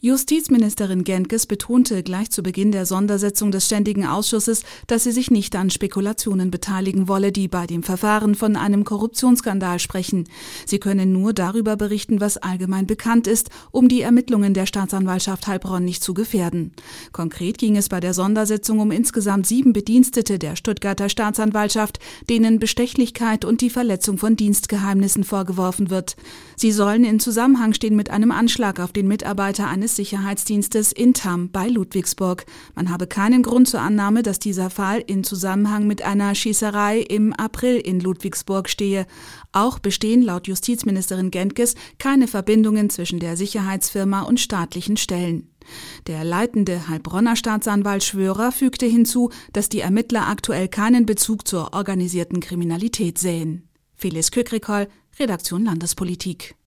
Justizministerin Gentges betonte gleich zu Beginn der Sondersitzung des Ständigen Ausschusses, dass sie sich nicht an Spekulationen beteiligen wolle, die bei dem Verfahren von einem Korruptionsskandal sprechen. Sie könne nur darüber berichten, was allgemein bekannt ist, um die Ermittlungen der Staatsanwaltschaft Heilbronn nicht zu gefährden. Konkret ging es bei der Sondersitzung um insgesamt 7 Bedienstete der Stuttgarter Staatsanwaltschaft, denen Bestechlichkeit und die Verletzung von Dienstgeheimnissen vorgeworfen wird. Sie sollen in Zusammenhang stehen mit einem Anschlag auf den Mitarbeiter eines Sicherheitsdienstes in Tamm bei Ludwigsburg. Man habe keinen Grund zur Annahme, dass dieser Fall in Zusammenhang mit einer Schießerei im April in Ludwigsburg stehe. Auch bestehen laut Justizministerin Gentges keine Verbindungen zwischen der Sicherheitsfirma und staatlichen Stellen. Der leitende Heilbronner Staatsanwalt Schwörer fügte hinzu, dass die Ermittler aktuell keinen Bezug zur organisierten Kriminalität sähen. Phyllis Kükrikol, Redaktion Landespolitik.